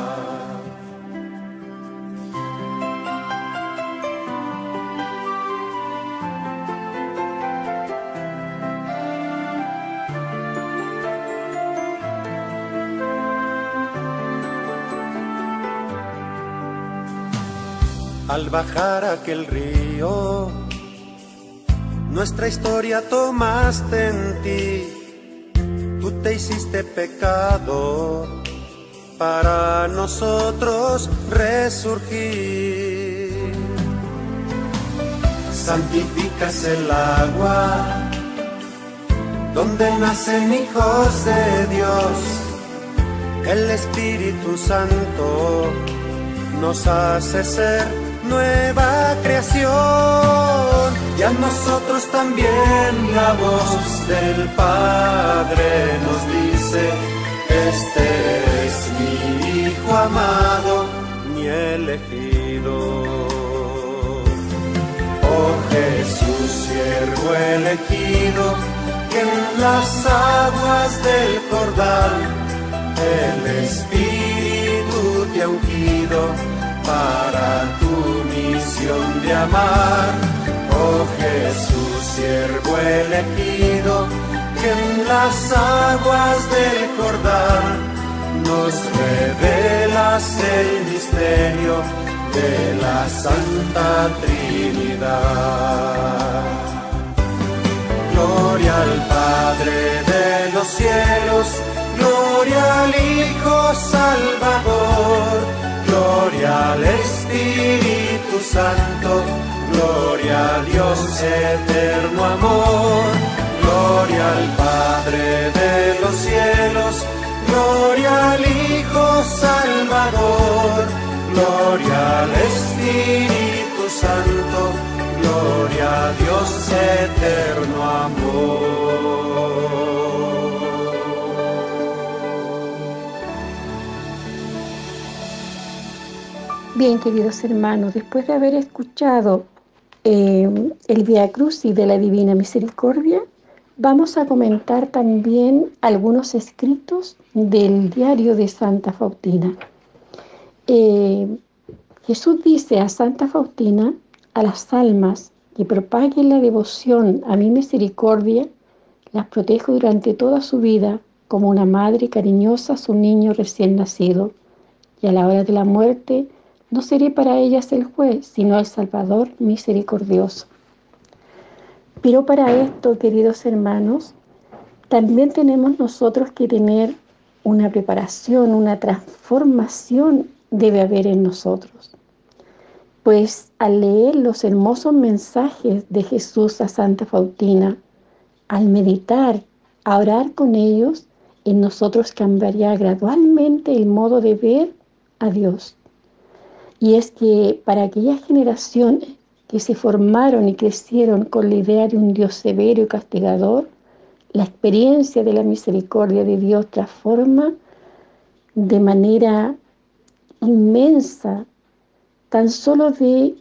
[SPEAKER 5] Al bajar aquel río, nuestra historia tomaste en ti. Tú te hiciste pecado para nosotros resurgir. Santificas el agua donde nacen hijos de Dios. El Espíritu Santo nos hace ser nueva creación, y a nosotros también la voz del Padre nos dice: este es mi Hijo amado, mi elegido. Oh Jesús, siervo elegido, que en las aguas del Jordán el Espíritu te ha ungido para tu misión de amar. Oh Jesús, siervo elegido, que en las aguas del Jordán nos revelas el misterio de la Santa Trinidad. Gloria al Padre de los cielos, gloria al Hijo Salvador, gloria al Espíritu Santo, gloria a Dios eterno amor. Gloria al Padre de los cielos, gloria al Hijo Salvador, gloria al Espíritu Santo, gloria a Dios eterno amor.
[SPEAKER 4] Bien, queridos hermanos, después de haber escuchado el Vía Crucis de la Divina Misericordia, vamos a comentar también algunos escritos del diario de Santa Faustina. Jesús dice a Santa Faustina: a las almas que propaguen la devoción a mi misericordia, las protejo durante toda su vida, como una madre cariñosa a su niño recién nacido, y a la hora de la muerte no seré para ellas el juez, sino el Salvador misericordioso. Pero para esto, queridos hermanos, también tenemos nosotros que tener una preparación, una transformación debe haber en nosotros. Pues al leer los hermosos mensajes de Jesús a Santa Faustina, al meditar, a orar con ellos, en nosotros cambiaría gradualmente el modo de ver a Dios. Y es que para aquellas generaciones que se formaron y crecieron con la idea de un Dios severo y castigador, la experiencia de la misericordia de Dios transforma de manera inmensa, tan solo de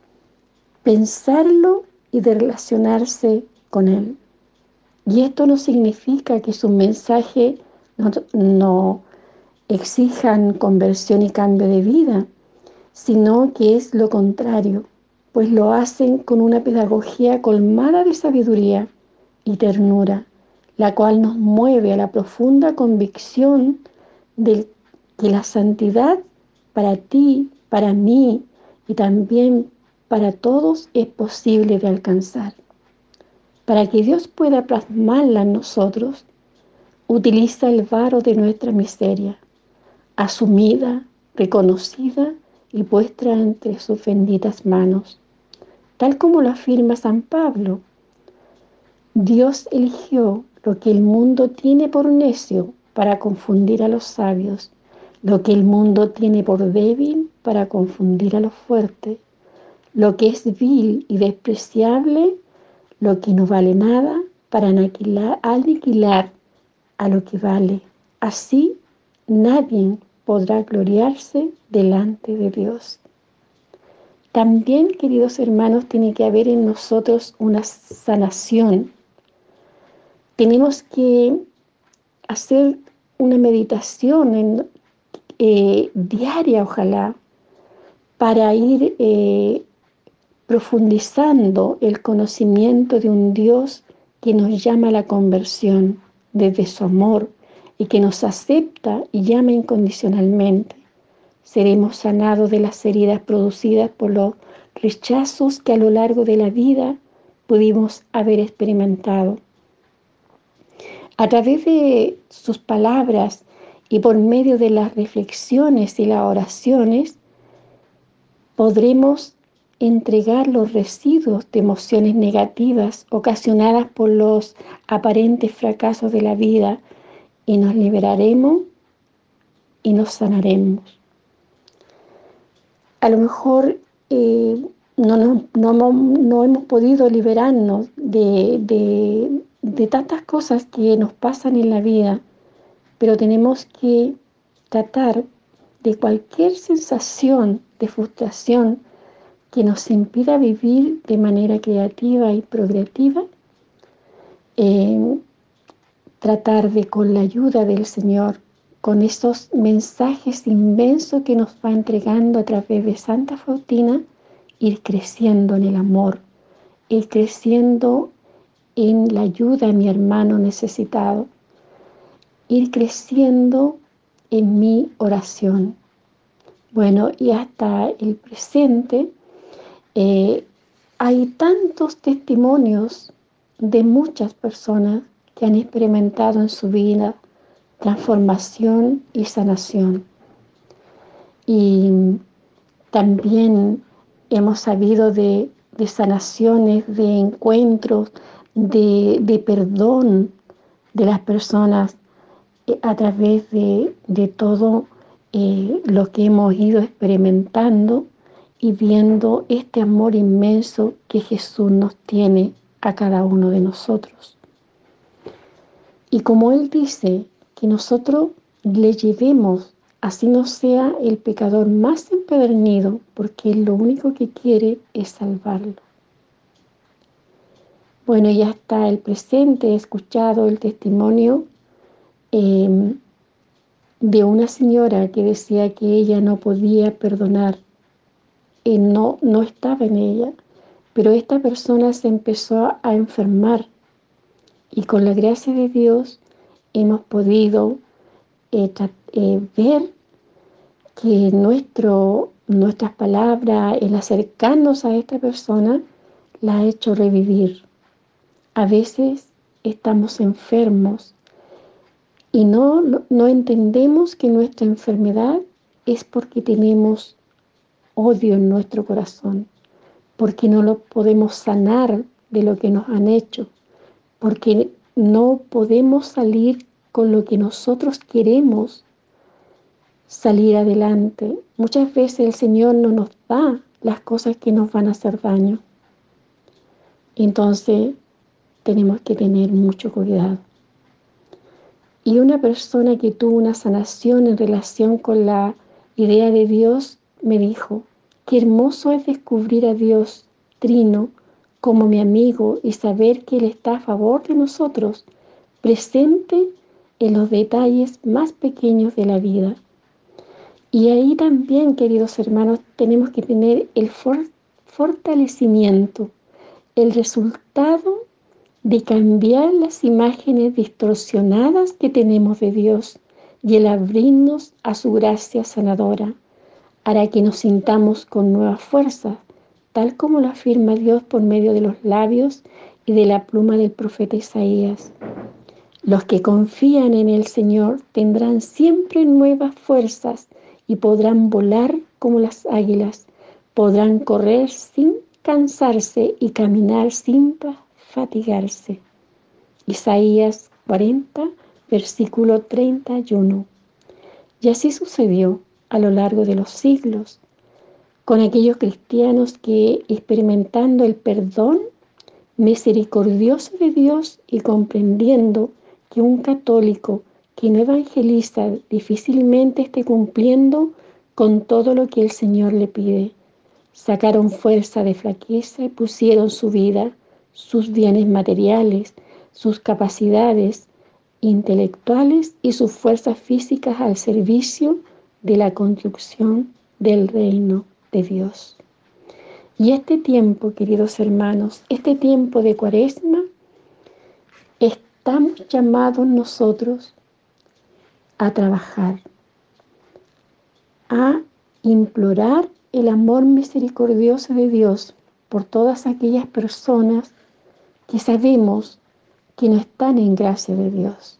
[SPEAKER 4] pensarlo y de relacionarse con Él. Y esto no significa que sus mensajes no exijan conversión y cambio de vida, sino que es lo contrario, pues lo hacen con una pedagogía colmada de sabiduría y ternura, la cual nos mueve a la profunda convicción de que la santidad para ti, para mí y también para todos es posible de alcanzar. Para que Dios pueda plasmarla en nosotros, utiliza el varo de nuestra miseria, asumida, reconocida y puesta entre sus benditas manos. Tal como lo afirma San Pablo, Dios eligió lo que el mundo tiene por necio para confundir a los sabios, lo que el mundo tiene por débil para confundir a los fuertes, lo que es vil y despreciable, lo que no vale nada, para aniquilar a lo que vale. Así nadie podrá gloriarse delante de Dios. También, queridos hermanos, tiene que haber en nosotros una sanación. Tenemos que hacer una meditación diaria, ojalá, para ir profundizando el conocimiento de un Dios que nos llama a la conversión desde su amor y que nos acepta y llama incondicionalmente. Seremos sanados de las heridas producidas por los rechazos que a lo largo de la vida pudimos haber experimentado. A través de sus palabras y por medio de las reflexiones y las oraciones, podremos entregar los residuos de emociones negativas ocasionadas por los aparentes fracasos de la vida y nos liberaremos y nos sanaremos. A lo mejor no hemos podido liberarnos de tantas cosas que nos pasan en la vida, pero tenemos que tratar de cualquier sensación de frustración que nos impida vivir de manera creativa y progresiva, tratar de, con la ayuda del Señor, con esos mensajes inmensos que nos va entregando a través de Santa Faustina, ir creciendo en el amor, ir creciendo en la ayuda a mi hermano necesitado, ir creciendo en mi oración. Bueno, y hasta el presente hay tantos testimonios de muchas personas que han experimentado en su vida transformación y sanación. Y también hemos sabido de sanaciones, de encuentros, de perdón de las personas a través de todo lo que hemos ido experimentando y viendo este amor inmenso que Jesús nos tiene a cada uno de nosotros. Y como Él dice, que nosotros le llevemos, así no sea el pecador más empedernido, porque Él lo único que quiere es salvarlo. Bueno, ya está el presente, he escuchado el testimonio de una señora que decía que ella no podía perdonar, no estaba en ella, pero esta persona se empezó a enfermar y con la gracia de Dios hemos podido ver que nuestras palabras, el acercarnos a esta persona, la ha hecho revivir. A veces estamos enfermos y no entendemos que nuestra enfermedad es porque tenemos odio en nuestro corazón, porque no lo podemos sanar de lo que nos han hecho, porque no podemos salir con lo que nosotros queremos salir adelante. Muchas veces el Señor no nos da las cosas que nos van a hacer daño. Entonces tenemos que tener mucho cuidado. Y una persona que tuvo una sanación en relación con la idea de Dios me dijo: qué hermoso es descubrir a Dios Trino como mi amigo y saber que Él está a favor de nosotros, presente en los detalles más pequeños de la vida. Y ahí también, queridos hermanos, tenemos que tener el fortalecimiento, el resultado de cambiar las imágenes distorsionadas que tenemos de Dios y el abrirnos a su gracia sanadora, para que nos sintamos con nueva fuerza, tal como lo afirma Dios por medio de los labios y de la pluma del profeta Isaías. Los que confían en el Señor tendrán siempre nuevas fuerzas y podrán volar como las águilas, podrán correr sin cansarse y caminar sin fatigarse. Isaías 40, versículo 31. Y así sucedió a lo largo de los siglos con aquellos cristianos que, experimentando el perdón misericordioso de Dios y comprendiendo que un católico que no evangeliza difícilmente esté cumpliendo con todo lo que el Señor le pide, sacaron fuerza de flaqueza y pusieron su vida, sus bienes materiales, sus capacidades intelectuales y sus fuerzas físicas al servicio de la construcción del reino de Dios. Y este tiempo, queridos hermanos, este tiempo de Cuaresma, estamos llamados nosotros a trabajar, a implorar el amor misericordioso de Dios por todas aquellas personas que sabemos que no están en gracia de Dios.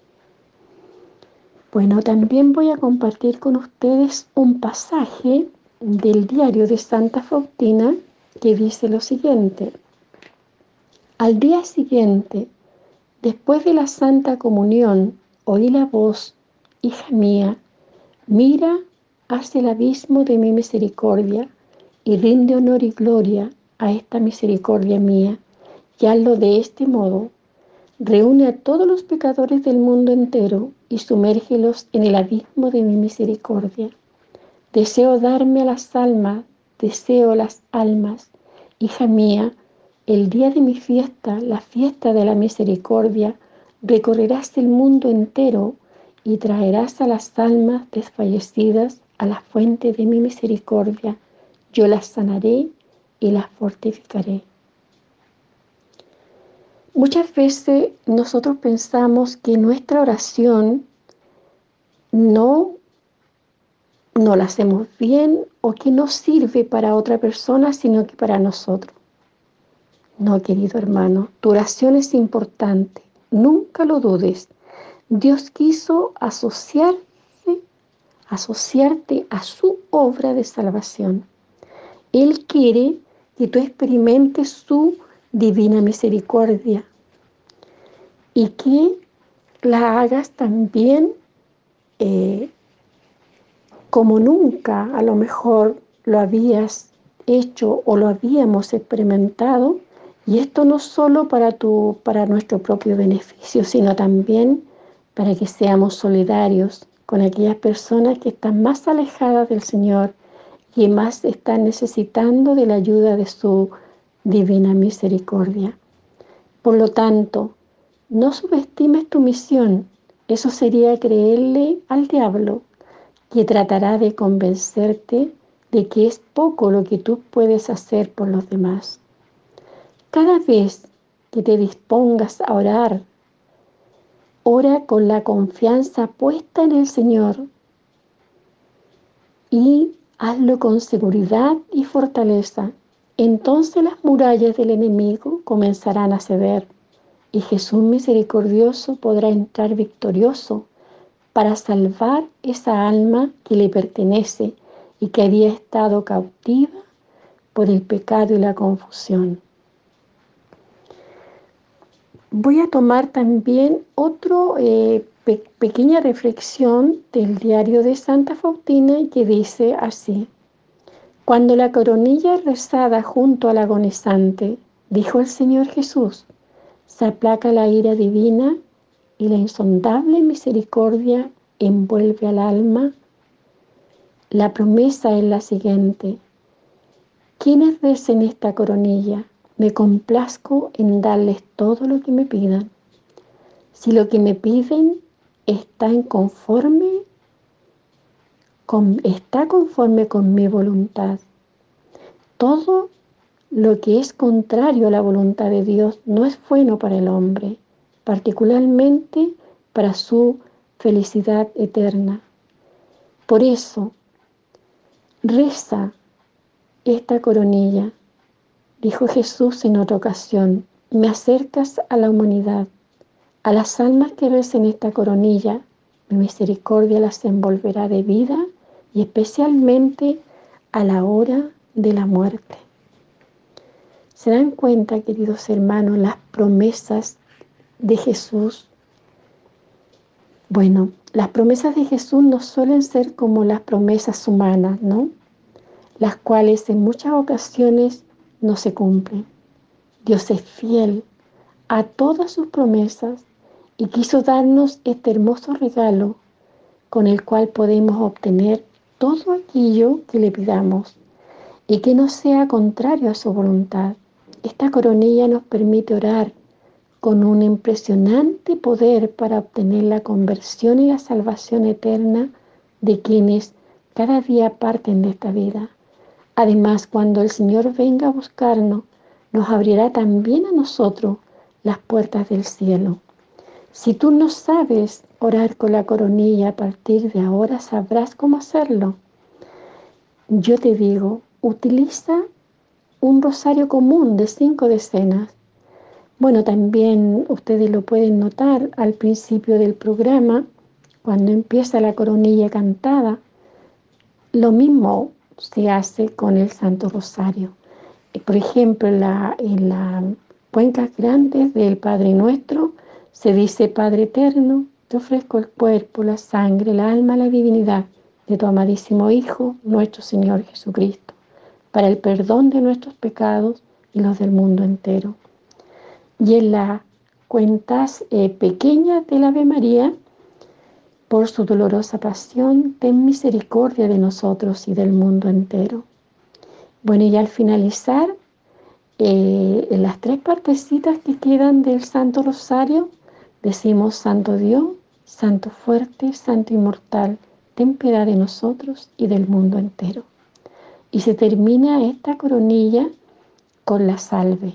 [SPEAKER 4] Bueno, también voy a compartir con ustedes un pasaje del diario de Santa Faustina que dice lo siguiente: al día siguiente, después de la Santa Comunión, oí la voz: hija mía, mira hacia el abismo de mi misericordia y rinde honor y gloria a esta misericordia mía, y hazlo de este modo: reúne a todos los pecadores del mundo entero y sumérgelos en el abismo de mi misericordia. Deseo darme a las almas, deseo las almas. Hija mía, el día de mi fiesta, la fiesta de la misericordia, recorrerás el mundo entero y traerás a las almas desfallecidas a la fuente de mi misericordia. Yo las sanaré y las fortificaré. Muchas veces nosotros pensamos que nuestra oración no la hacemos bien o que no sirve para otra persona, sino que para nosotros. No, querido hermano, tu oración es importante, nunca lo dudes. Dios quiso asociarte a su obra de salvación. Él quiere que tú experimentes su divina misericordia y que la hagas también como nunca a lo mejor lo habías hecho o lo habíamos experimentado. Y esto no solo para nuestro propio beneficio, sino también para que seamos solidarios con aquellas personas que están más alejadas del Señor y más están necesitando de la ayuda de su divina misericordia. Por lo tanto, no subestimes tu misión. Eso sería creerle al diablo, que tratará de convencerte de que es poco lo que tú puedes hacer por los demás. Cada vez que te dispongas a orar, ora con la confianza puesta en el Señor y hazlo con seguridad y fortaleza. Entonces las murallas del enemigo comenzarán a ceder y Jesús misericordioso podrá entrar victorioso para salvar esa alma que le pertenece y que había estado cautiva por el pecado y la confusión. Voy a tomar también otra pequeña reflexión del diario de Santa Faustina que dice así: cuando la coronilla rezada junto al agonizante, dijo el Señor Jesús, se aplaca la ira divina y la insondable misericordia envuelve al alma. La promesa es la siguiente: quienes recen esta coronilla, me complazco en darles todo lo que me pidan. Si lo que me piden está conforme con mi voluntad. Todo lo que es contrario a la voluntad de Dios no es bueno para el hombre, particularmente para su felicidad eterna. Por eso, reza esta coronilla. Dijo Jesús en otra ocasión, me acercas a la humanidad, a las almas que recen esta coronilla, mi misericordia las envolverá de vida y especialmente a la hora de la muerte. ¿Se dan cuenta, queridos hermanos, las promesas de Jesús? Bueno, las promesas de Jesús no suelen ser como las promesas humanas, ¿no? Las cuales en muchas ocasiones no se cumplen. Dios es fiel a todas sus promesas y quiso darnos este hermoso regalo con el cual podemos obtener todo aquello que le pidamos y que no sea contrario a su voluntad. Esta coronilla nos permite orar con un impresionante poder para obtener la conversión y la salvación eterna de quienes cada día parten de esta vida. Además, cuando el Señor venga a buscarnos, nos abrirá también a nosotros las puertas del cielo. Si tú no sabes orar con la coronilla, a partir de ahora sabrás cómo hacerlo. Yo te digo, utiliza un rosario común de 5 decenas. Bueno, también ustedes lo pueden notar al principio del programa, cuando empieza la coronilla cantada. Lo mismo se hace con el Santo Rosario. Por ejemplo, en las cuencas grandes del Padre Nuestro se dice: Padre eterno, te ofrezco el cuerpo, la sangre, el alma, la divinidad de tu amadísimo Hijo, nuestro Señor Jesucristo, para el perdón de nuestros pecados y los del mundo entero. Y en las cuentas pequeñas del Ave María, por su dolorosa pasión, ten misericordia de nosotros y del mundo entero. Bueno, y al finalizar, en las 3 partecitas que quedan del Santo Rosario, decimos: Santo Dios, Santo fuerte, Santo inmortal, ten piedad de nosotros y del mundo entero. Y se termina esta coronilla con la salve.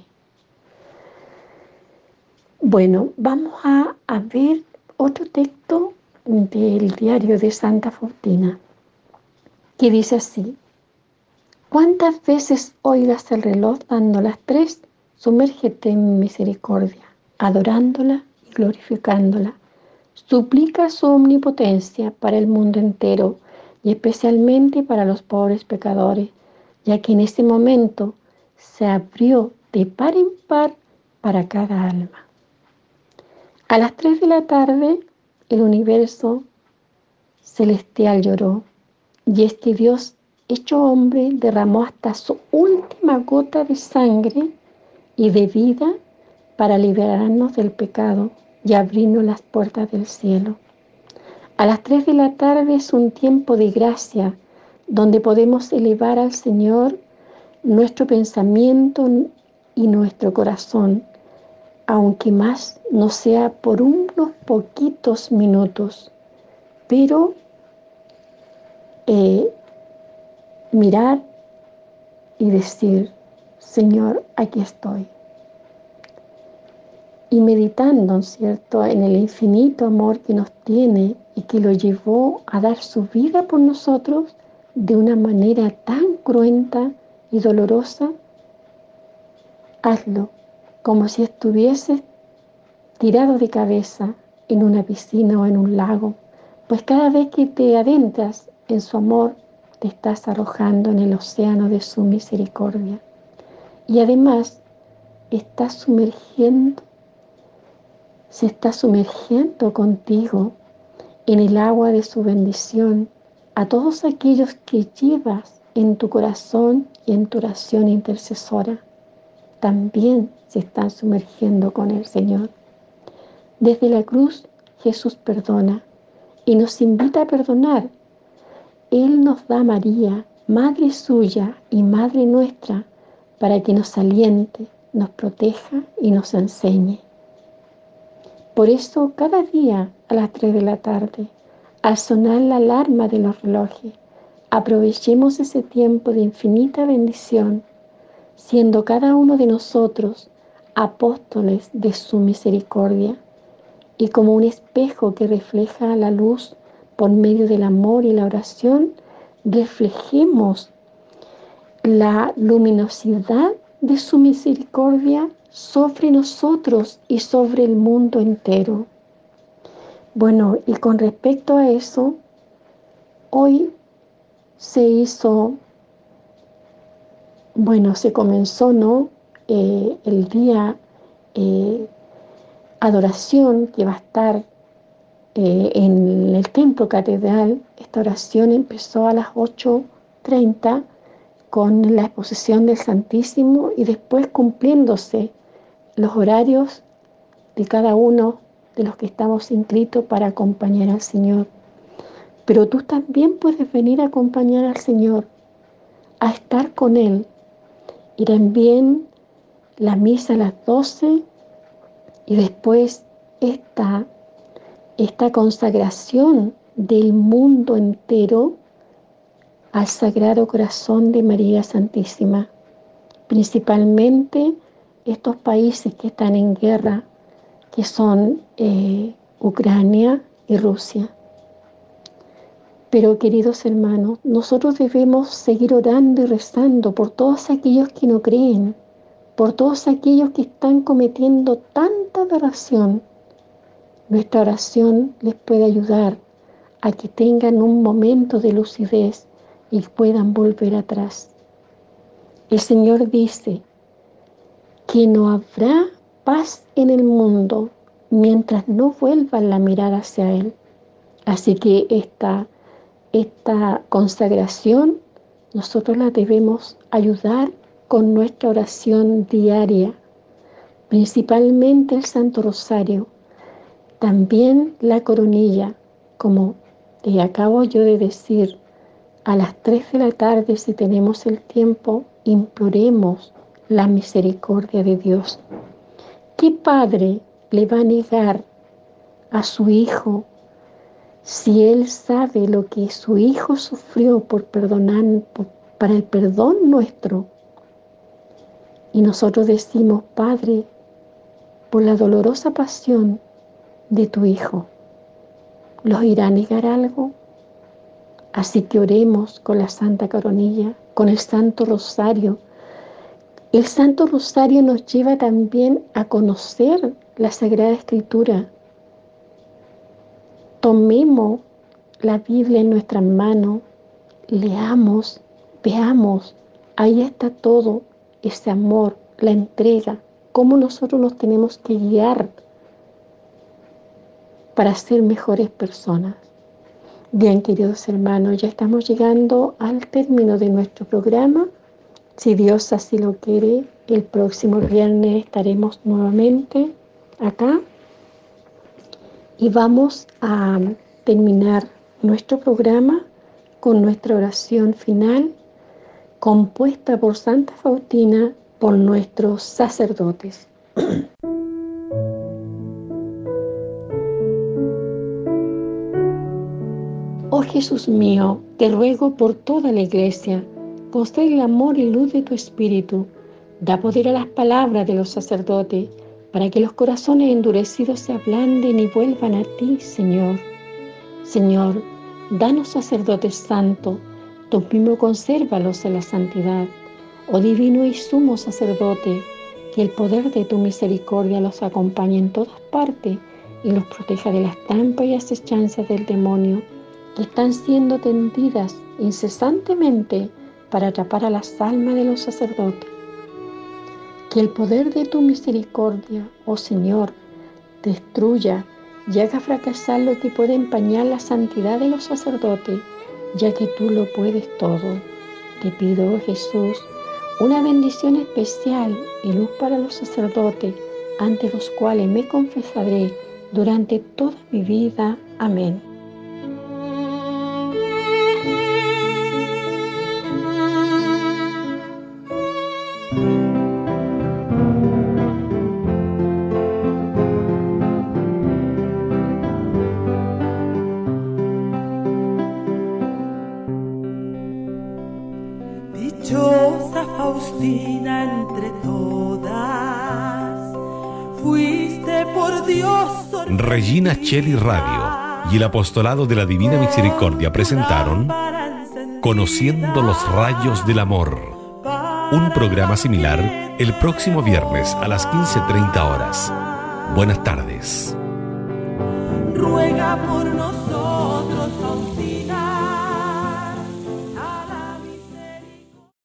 [SPEAKER 4] Bueno, vamos a ver otro texto del diario de Santa Faustina, que dice así: ¿cuántas veces oigas el reloj dando las 3? Sumérgete en misericordia, adorándola y glorificándola. Suplica su omnipotencia para el mundo entero y especialmente para los pobres pecadores, ya que en ese momento se abrió de par en par para cada alma. A las 3 de la tarde, el universo celestial lloró, y es que Dios, hecho hombre, derramó hasta su última gota de sangre y de vida para liberarnos del pecado y abrirnos las puertas del cielo. A las 3 de la tarde es un tiempo de gracia, donde podemos elevar al Señor nuestro pensamiento y nuestro corazón, aunque más no sea por unos poquitos minutos, pero mirar y decir: Señor, aquí estoy. Y meditando, ¿cierto?, en el infinito amor que nos tiene y que lo llevó a dar su vida por nosotros de una manera tan cruenta y dolorosa, hazlo como si estuvieses tirado de cabeza en una piscina o en un lago, pues cada vez que te adentras en su amor, te estás arrojando en el océano de su misericordia. Y además, se está sumergiendo contigo en el agua de su bendición a todos aquellos que llevas en tu corazón y en tu oración intercesora. También se están sumergiendo con el Señor. Desde la cruz, Jesús perdona y nos invita a perdonar. Él nos da a María, Madre suya y Madre nuestra, para que nos aliente, nos proteja y nos enseñe. Por eso, cada día a las 3 de la tarde, al sonar la alarma de los relojes, aprovechemos ese tiempo de infinita bendición, siendo cada uno de nosotros apóstoles de su misericordia, y como un espejo que refleja la luz por medio del amor y la oración, reflejemos la luminosidad de su misericordia sobre nosotros y sobre el mundo entero. Bueno, y con respecto a eso, hoy se comenzó, ¿no? El día adoración que va a estar en el templo catedral. Esta oración empezó a las 8:30 con la exposición del Santísimo y después cumpliéndose los horarios de cada uno de los que estamos inscritos para acompañar al Señor. Pero tú también puedes venir a acompañar al Señor, a estar con Él. Y también la misa a las 12 y después esta consagración del mundo entero al Sagrado Corazón de María Santísima, principalmente estos países que están en guerra, que son Ucrania y Rusia. Pero, queridos hermanos, nosotros debemos seguir orando y rezando por todos aquellos que no creen, por todos aquellos que están cometiendo tanta aberración. Nuestra oración les puede ayudar a que tengan un momento de lucidez y puedan volver atrás. El Señor dice que no habrá paz en el mundo mientras no vuelvan la mirada hacia Él. Así que esta consagración nosotros la debemos ayudar con nuestra oración diaria, principalmente el Santo Rosario, también la coronilla, como te acabo yo de decir. A las 3 de la tarde, si tenemos el tiempo, imploremos la misericordia de Dios. ¿Qué padre le va a negar a su hijo si él sabe lo que su hijo sufrió para el perdón nuestro? Y nosotros decimos: Padre, por la dolorosa pasión de tu hijo, ¿los irá a negar algo? Así que oremos con la Santa Coronilla, con el Santo Rosario. El Santo Rosario nos lleva también a conocer la Sagrada Escritura. Tomemos la Biblia en nuestras manos, leamos, veamos, ahí está todo ese amor, la entrega, cómo nosotros nos tenemos que guiar para ser mejores personas. Bien, queridos hermanos, ya estamos llegando al término de nuestro programa. Si Dios así lo quiere, el próximo viernes estaremos nuevamente acá y vamos a terminar nuestro programa con nuestra oración final, compuesta por Santa Faustina, por nuestros sacerdotes. Oh Jesús mío, te ruego por toda la Iglesia, concede el amor y luz de tu Espíritu, da poder a las palabras de los sacerdotes, para que los corazones endurecidos se ablanden y vuelvan a ti, Señor. Señor, danos sacerdotes santos, tú mismo consérvalos en la santidad. Oh divino y sumo sacerdote, que el poder de tu misericordia los acompañe en todas partes y los proteja de las trampas y asechanzas del demonio que están siendo tendidas incesantemente para atrapar a las almas de los sacerdotes. Que el poder de tu misericordia, oh Señor, destruya y haga fracasar lo que puede empañar la santidad de los sacerdotes, ya que tú lo puedes todo. Te pido, oh Jesús, una bendición especial y luz para los sacerdotes, ante los cuales me confesaré durante toda mi vida. Amén.
[SPEAKER 3] Dichosa Faustina entre todas, fuiste por Dios.
[SPEAKER 2] Regina Cheli Radio y el Apostolado de la Divina Misericordia presentaron Conociendo los Rayos del Amor, un programa similar el próximo viernes a las 15:30 horas. Buenas tardes.
[SPEAKER 3] Ruega por nosotros, Faustina.